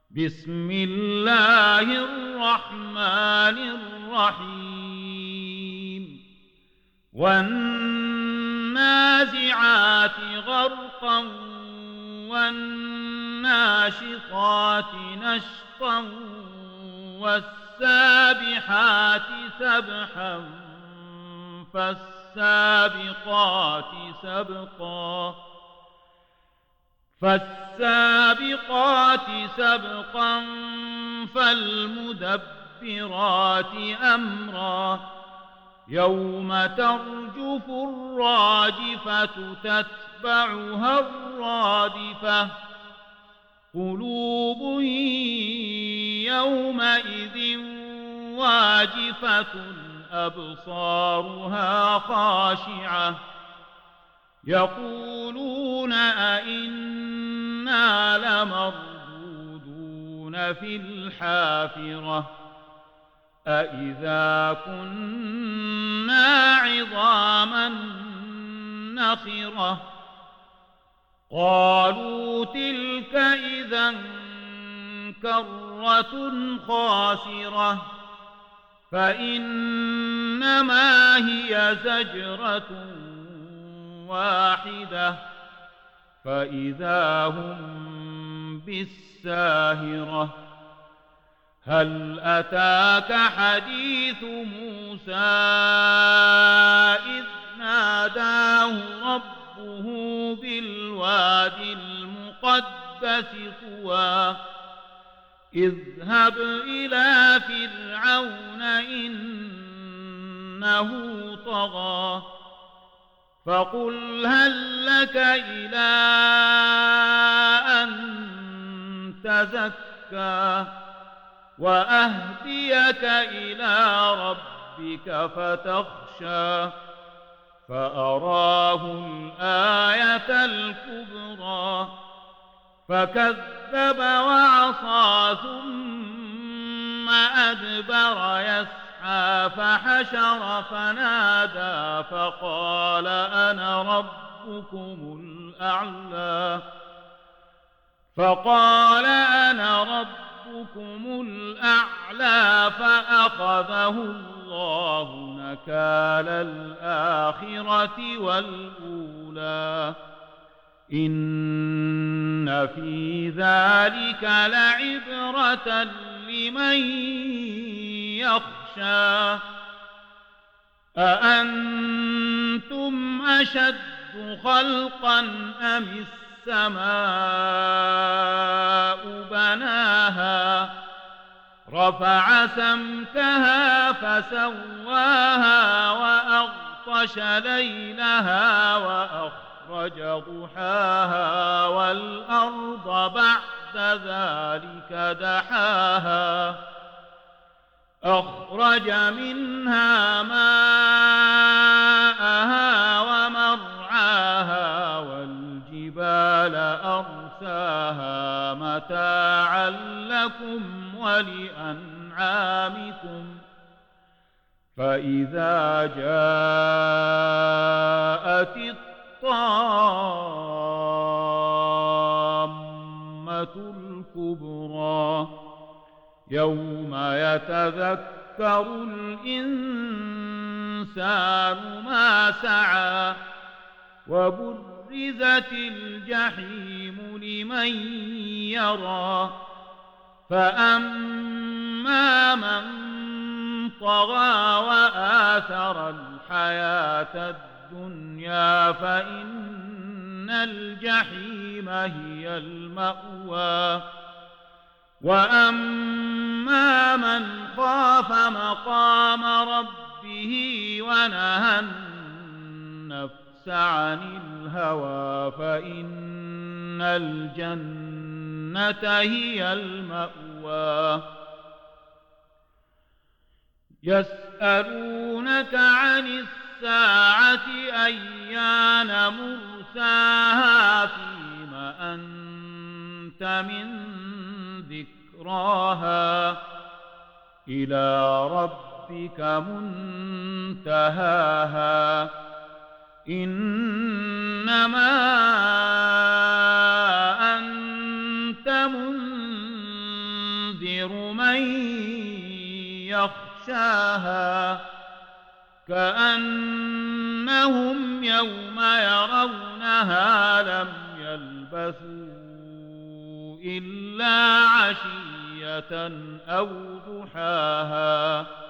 بسم الله الرحمن الرحيم والنازعات غرقا والناشطات نشطا والسابحات سبحا فالسابقات سبقا فالمدبرات أمرا يوم ترجف الراجفة تتبعها الرادفة قلوب يومئذ واجفة أبصارها خاشعة يقولون أئنا لمردودون في الحافرة أئذا كنا عظاما نخرة قالوا تلك إذا كرة خاسرة فإنما هي زجرة واحدة فإذا هم بالساهرة هل أتاك حديث موسى إذ ناداه ربه بالواد المقدس طوى اذهب إلى فرعون إنه طغى فقل هل لك إلى أن تزكى وأهديك إلى ربك فتخشى فأراه الآية الكبرى فكذب وعصى ثم أدبر يسعى فحشر فنادى فقال أنا ربكم الأعلى فأخذه الله نكال الآخرة والأولى إن في ذلك لعبرة لمن يخشى أأنتم أشد خلقا أم السماء بناها رفع سمكها فسواها وأغطش ليلها وأخرج ضحاها والأرض بعد ذلك دحاها أخرج منها ماءها ومرعاها والجبال أرساها متاعا لكم ولأنعامكم فإذا جاءت الطامة الكبرى يوم يتذكر الإنسان ما سعى وبرزت الجحيم لمن يرى فأما من طغى وآثر الحياة الدنيا فإن الجحيم هي المأوى وأما من خاف مقام ربه ونهى النفس عن الهوى فإن الجنة هي المأوى يسألونك عن الساعة أيان مرساها فيم أنت من ذكراها إلى ربك منتهاها إنما أنت منذر تنذر من يخشاها كأنهم يوم يرونها لم يلبثوا إلا عشية أو ضحاها